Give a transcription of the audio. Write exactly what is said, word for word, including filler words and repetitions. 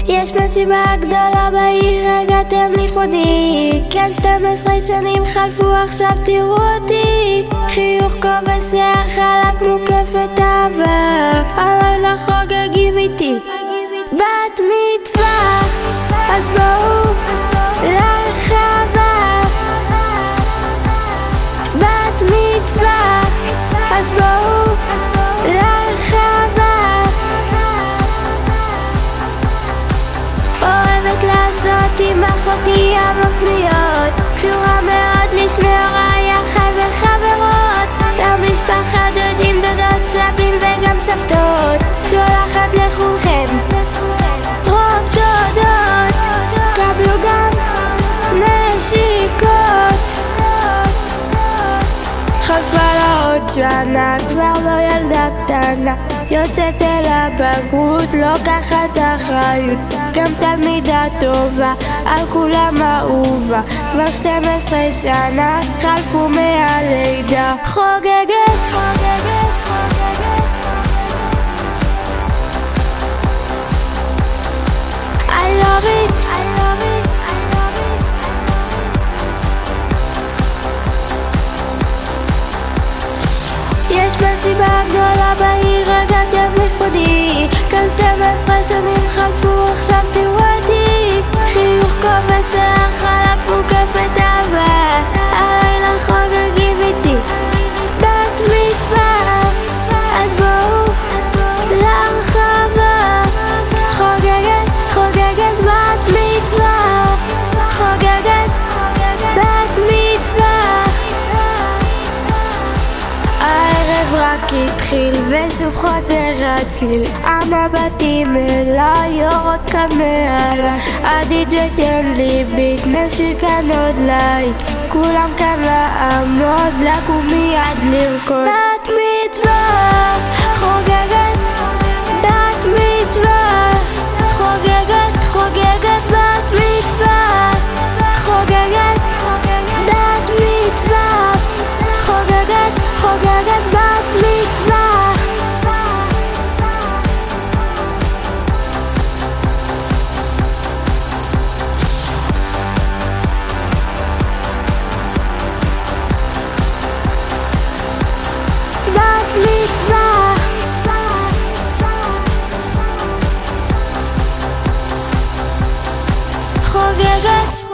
יש מסיבה גדולה בעיר, הגעתם לכבודי. כן, שתים עשרה שנים חלפו, עכשיו תראו אותי. חיוך כובע שיער חלק מוקפת אהבה, הלילה חוגגים איתי בת מצווה, אז בואו לרחבה. בת מצווה, אז בואו לרחבה. אוהבת לעשות עם אחותי המון פניות, קשורה מאוד לשני הוריי, אחי וחברות, למשפחה דודים, דודות, סבים וגם סבתות. שולחת לכולכם רוב תודות, קבלו גם נשיקות. חלפה לה עוד שנה, כבר לא ילדה קטנה, יוצאת אל הבגרות, לוקחת אחריות, גם תלמידה טובה, על כולם אהובה. כבר שתים עשרה שנה חלפו מהלידה, חוגגת, חוגגת, חוגגת. I love it, I love it, I love it. יש מסיבה גדולה בעיר, הגעתם לכבודי. כאן שתים עשרה שנים חלפו, עכשיו תראו אותי. חיוך כובע שיער חלק מוקפת אהבה, הלילה חוגגים איתי בת מצווה, אז בואו לרחבה. חוגגת, חוגגת בת מצווה, חוגגת בת מצווה. הערב רק התחיל ושוב חוזר הצליל, המבטים אליי יורד כאן מעלה. הדי-ג'יי תן לי ביט, נשאיר כאן עוד לייט, כולם כאן לעמוד, לקום מיד לרקוד. בת מצווה, חוגגת בת מצווה, חוגגת, חוגגת בת מצווה, חוגגת בת מצווה, חוגגת, חוגגת בת מצווה. בת מצווה, חוגגת